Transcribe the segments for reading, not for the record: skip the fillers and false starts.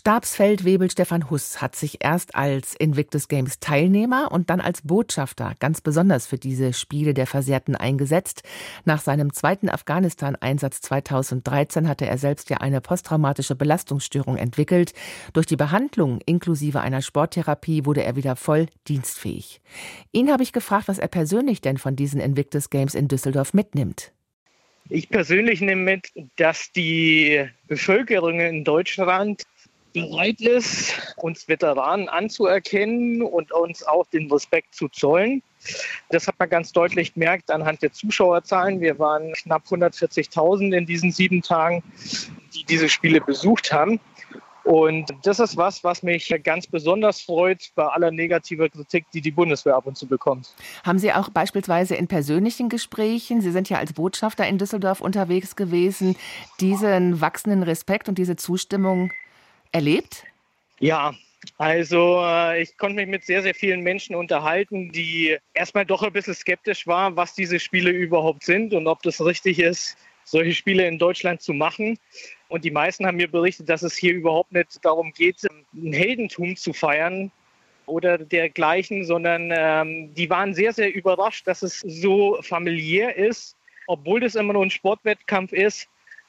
Stabsfeldwebel Stefan Huss hat sich erst als Invictus Games Teilnehmer und dann als Botschafter ganz besonders für diese Spiele der Versehrten eingesetzt. Nach seinem zweiten Afghanistan-Einsatz 2013 hatte er selbst ja eine posttraumatische Belastungsstörung entwickelt. Durch die Behandlung inklusive einer Sporttherapie wurde er wieder voll dienstfähig. Ihn habe ich gefragt, was er persönlich denn von diesen Invictus Games in Düsseldorf mitnimmt. Ich persönlich nehme mit, dass die Bevölkerung in Deutschland bereit ist, uns Veteranen anzuerkennen und uns auch den Respekt zu zollen. Das hat man ganz deutlich gemerkt anhand der Zuschauerzahlen. Wir waren knapp 140.000 in diesen 7 Tagen, die diese Spiele besucht haben. Und das ist was mich ganz besonders freut bei aller negativer Kritik, die die Bundeswehr ab und zu bekommt. Haben Sie auch beispielsweise in persönlichen Gesprächen, Sie sind ja als Botschafter in Düsseldorf unterwegs gewesen, diesen wachsenden Respekt und diese Zustimmung erlebt? Ja, also ich konnte mich mit sehr, sehr vielen Menschen unterhalten, die erstmal doch ein bisschen skeptisch waren, was diese Spiele überhaupt sind und ob das richtig ist, solche Spiele in Deutschland zu machen. Und die meisten haben mir berichtet, dass es hier überhaupt nicht darum geht, ein Heldentum zu feiern oder dergleichen, sondern die waren sehr, sehr überrascht, dass es so familiär ist, obwohl das immer nur ein Sportwettkampf ist.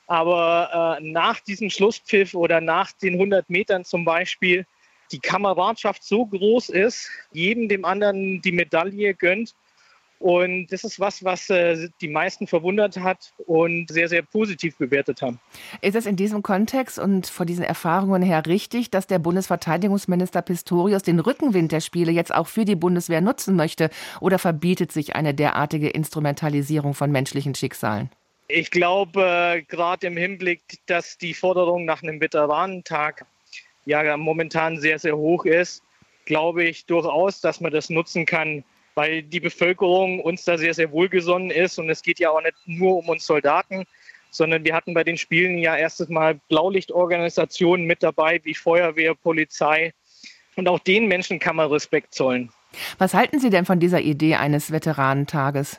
Aber nach diesem Schlusspfiff oder nach den 100 Metern zum Beispiel die Kameradschaft so groß ist, jedem dem anderen die Medaille gönnt. Und das ist was die meisten verwundert hat und sehr, sehr positiv bewertet haben. Ist es in diesem Kontext und vor diesen Erfahrungen her richtig, dass der Bundesverteidigungsminister Pistorius den Rückenwind der Spiele jetzt auch für die Bundeswehr nutzen möchte? Oder verbietet sich eine derartige Instrumentalisierung von menschlichen Schicksalen? Ich glaube, gerade im Hinblick, dass die Forderung nach einem Veteranentag ja momentan sehr, sehr hoch ist, glaube ich durchaus, dass man das nutzen kann, weil die Bevölkerung uns da sehr, sehr wohlgesonnen ist. Und es geht ja auch nicht nur um uns Soldaten, sondern wir hatten bei den Spielen ja erstes Mal Blaulichtorganisationen mit dabei, wie Feuerwehr, Polizei. Und auch den Menschen kann man Respekt zollen. Was halten Sie denn von dieser Idee eines Veteranentages?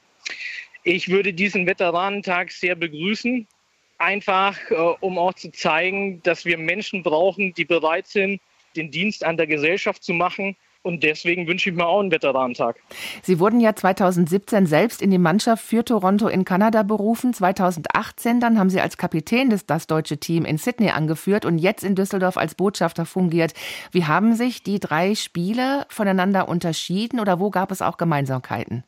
Ich würde diesen Veteranentag sehr begrüßen, einfach um auch zu zeigen, dass wir Menschen brauchen, die bereit sind, den Dienst an der Gesellschaft zu machen. Und deswegen wünsche ich mir auch einen Veteranentag. Sie wurden ja 2017 selbst in die Mannschaft für Toronto in Kanada berufen. 2018 dann haben Sie als Kapitän das deutsche Team in Sydney angeführt und jetzt in Düsseldorf als Botschafter fungiert. Wie haben sich die 3 Spiele voneinander unterschieden oder wo gab es auch Gemeinsamkeiten?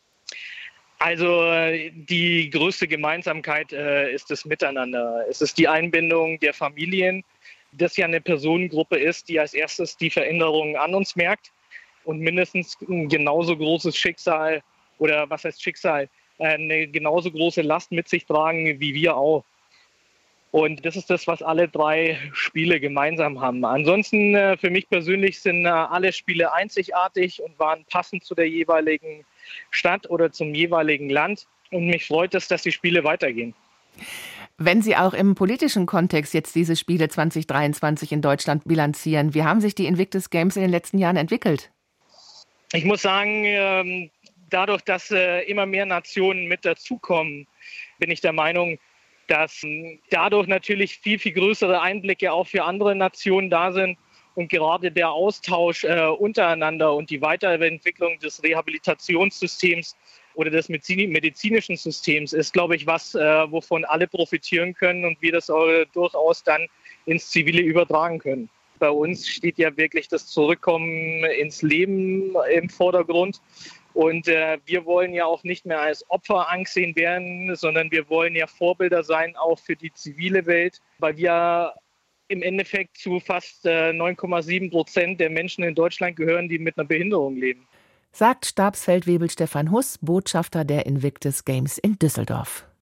Also die größte Gemeinsamkeit ist das Miteinander. Es ist die Einbindung der Familien, das ja eine Personengruppe ist, die als erstes die Veränderungen an uns merkt und mindestens ein genauso großes Schicksal oder was heißt Schicksal, eine genauso große Last mit sich tragen wie wir auch. Und das ist das, was alle 3 Spiele gemeinsam haben. Ansonsten für mich persönlich sind alle Spiele einzigartig und waren passend zu der jeweiligen Stadt oder zum jeweiligen Land. Und mich freut es, dass die Spiele weitergehen. Wenn Sie auch im politischen Kontext jetzt diese Spiele 2023 in Deutschland bilanzieren, wie haben sich die Invictus Games in den letzten Jahren entwickelt? Ich muss sagen, dadurch, dass immer mehr Nationen mit dazukommen, bin ich der Meinung, dass dadurch natürlich viel, viel größere Einblicke auch für andere Nationen da sind. Und gerade der Austausch untereinander und die Weiterentwicklung des Rehabilitationssystems oder des medizinischen Systems ist, glaube ich, was, wovon alle profitieren können und wir das durchaus dann ins Zivile übertragen können. Bei uns steht ja wirklich das Zurückkommen ins Leben im Vordergrund. Und wir wollen ja auch nicht mehr als Opfer angesehen werden, sondern wir wollen ja Vorbilder sein, auch für die zivile Welt, weil wir im Endeffekt zu fast 9,7% der Menschen in Deutschland gehören, die mit einer Behinderung leben. Sagt Stabsfeldwebel Stefan Huss, Botschafter der Invictus Games in Düsseldorf.